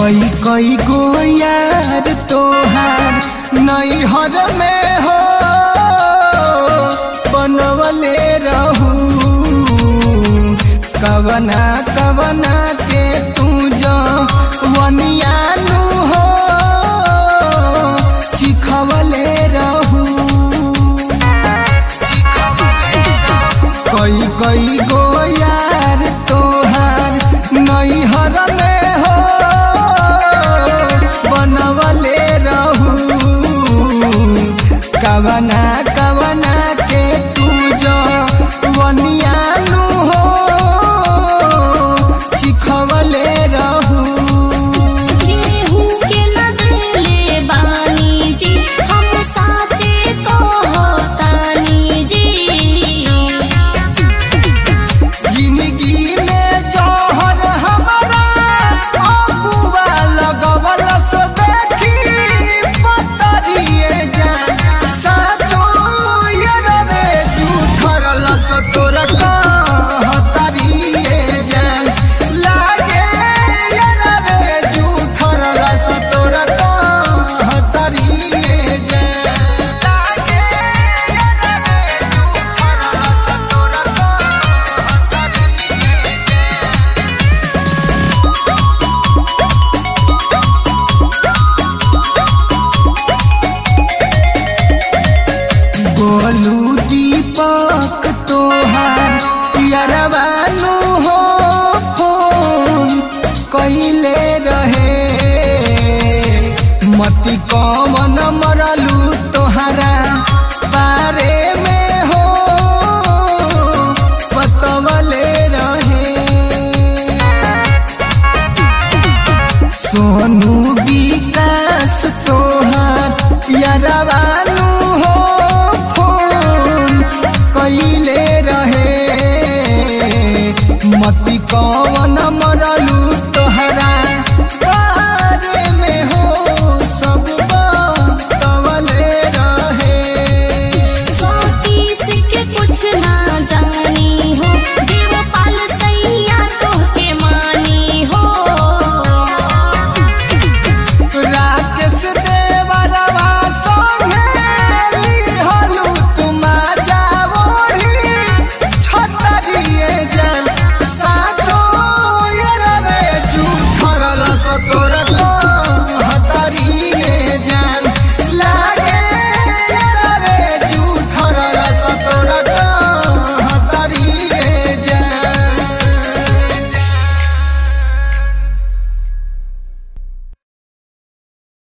कई गो यार तोहार नैहर में हो बनवले रहू कवना कवना के तू जवनियानु हो चिखवले रहू कई गो यार तोहार नैहर में हो बनवले रहू कवना कवना के तू जवनियानु हो चिखवले रहू बोलू दीपक तोहार यारवानु हो फोन कइले रहे मती कमन मरलू तोहरा बारे में हो बतवले रहे सोनू विकास तोहार यारवानु हो कइले रहे मती कवन मरलू तोहरा